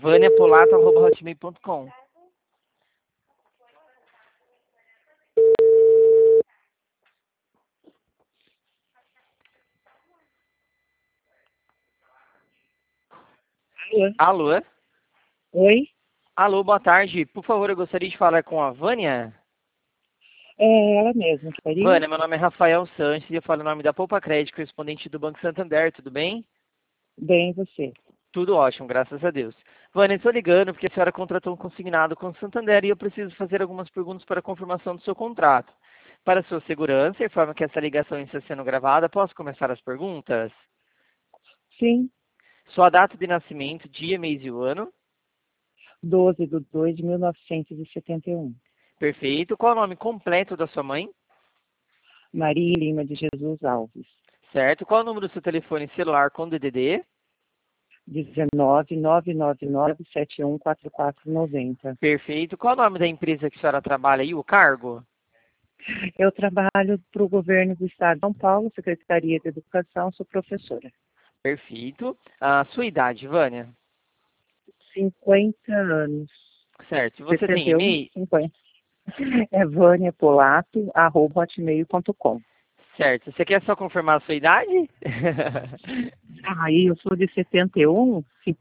vaniapolato@hotmail.com. Alô? Alô? Oi? Alô, boa tarde. Por favor, eu gostaria de falar com a Vânia. É ela mesma, que faria? Vânia, meu nome é Rafael Sanches e eu falo em nome da Poupa Crédito, correspondente do Banco Santander, tudo bem? Bem, você. Tudo ótimo, graças a Deus. Vânia, estou ligando porque a senhora contratou um consignado com o Santander e eu preciso fazer algumas perguntas para confirmação do seu contrato. Para sua segurança, informa que essa ligação está sendo gravada. Posso começar as perguntas? Sim, Sua data de nascimento, dia, mês e o ano. 12/2/1971. Perfeito. Qual é o nome completo da sua mãe? Maria Lima de Jesus Alves. Certo. Qual é o número do seu telefone celular com DDD? 19999714490. Perfeito. Qual é o nome da empresa que a senhora trabalha e o cargo? Eu trabalho para o governo do estado de São Paulo, Secretaria de Educação, sou professora. Perfeito. A sua idade, Vânia? 50 anos. Certo. Você tem 61, e-mail? 50. É vaniapolato@hotmail.com. Certo. Você quer só confirmar a sua idade? Aí eu sou de 71,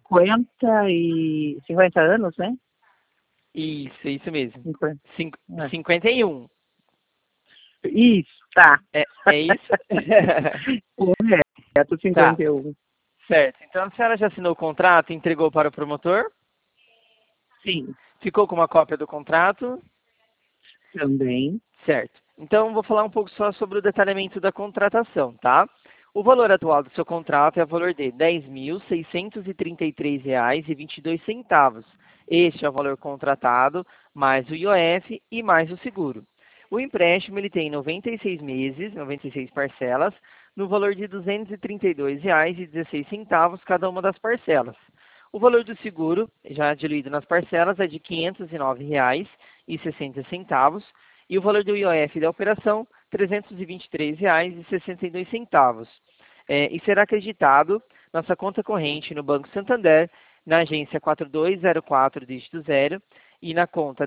50 anos, né? Isso mesmo. 50. Cinco- É. 51. Isso, tá. É isso? Correto, Tá. 51. Certo. Então a senhora já assinou o contrato e entregou para o promotor? Sim, Ficou com uma cópia do contrato? também. Certo. Então, vou falar um pouco só sobre o detalhamento da contratação, tá? O valor atual do seu contrato é o valor de R$ 10.633,22. Este é o valor contratado, mais o IOF e mais o seguro. O empréstimo ele tem 96 meses, 96 parcelas, no valor de R$ 232,16 cada uma das parcelas. O valor do seguro, já diluído nas parcelas, é de R$ 509,60 e o valor do IOF da operação, R$ 323,62. E será acreditado nossa conta corrente no Banco Santander, na agência 4204, dígito 0, e na conta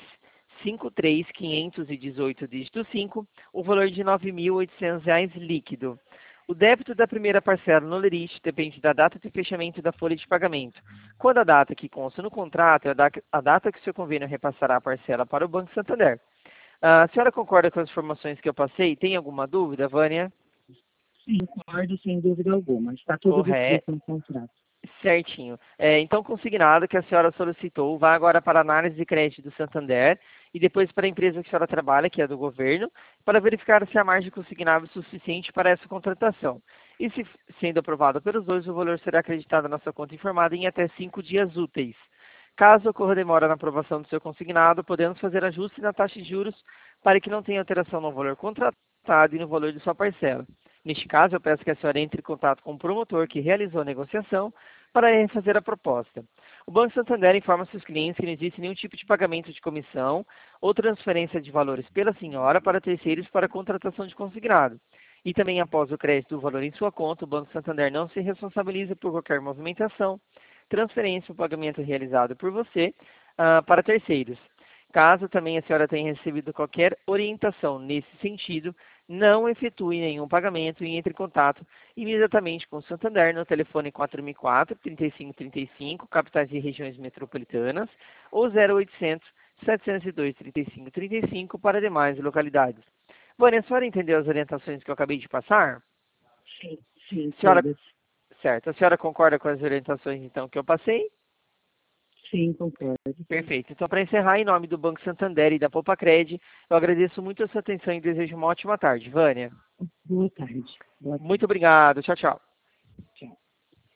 10.53.518, dígito 5, o valor de R$ 9.800 líquido. O débito da primeira parcela no lerite depende da data de fechamento da folha de pagamento. Quando a data que consta no contrato é a data que o seu convênio repassará a parcela para o Banco Santander. A senhora concorda com as informações que eu passei? Tem alguma dúvida, Vânia? Sim, concordo sem dúvida alguma. Está tudo Correto. descrito no contrato. Certinho. Então, consignado que a senhora solicitou, vai agora para a análise de crédito do Santander e depois para a empresa que a senhora trabalha, que é do governo, para verificar se a margem consignada é suficiente para essa contratação. E se sendo aprovado pelos dois, o valor será acreditado na sua conta informada em até 5 dias úteis. Caso ocorra demora na aprovação do seu consignado, podemos fazer ajuste na taxa de juros para que não tenha alteração no valor contratado e no valor de sua parcela. Neste caso, eu peço que a senhora entre em contato com o promotor que realizou a negociação para refazer a proposta. O Banco Santander informa seus clientes que não existe nenhum tipo de pagamento de comissão ou transferência de valores pela senhora para terceiros para contratação de consignado. E também, após o crédito do valor em sua conta, o Banco Santander não se responsabiliza por qualquer movimentação, transferência ou pagamento realizado por você para terceiros. Caso também a senhora tenha recebido qualquer orientação nesse sentido, não efetue nenhum pagamento e entre em contato imediatamente com o Santander no telefone 4004-3535, capitais e regiões metropolitanas, ou 0800 702 3535 para demais localidades. Vânia, a senhora entendeu as orientações que eu acabei de passar? Sim, sim, Senhora, todas. certo. A senhora concorda com as orientações então que eu passei? Sim, concordo. Perfeito. Então, para encerrar, em nome do Banco Santander e da Poupa-Cred, eu agradeço muito a sua atenção e desejo uma ótima tarde. Vânia, Boa tarde. Boa tarde. muito obrigado. Tchau, tchau.